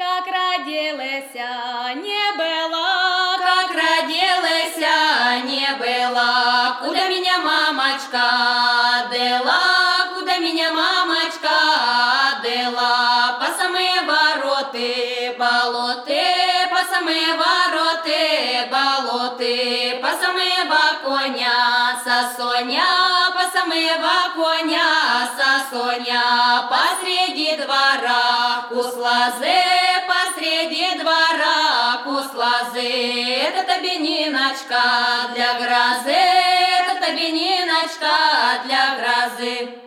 Как родилася, не была, Как родилася, не была, куда меня мамочка дела, куда меня мамочка дела, по самые вороты болоты, по самые вороты болоты, по самые коня сосоня, по самые коня сосоня, посреди двора куслазы, посреди двора куслазы, это тебе Ниночка для грозы, это тебе Ниночка для грозы.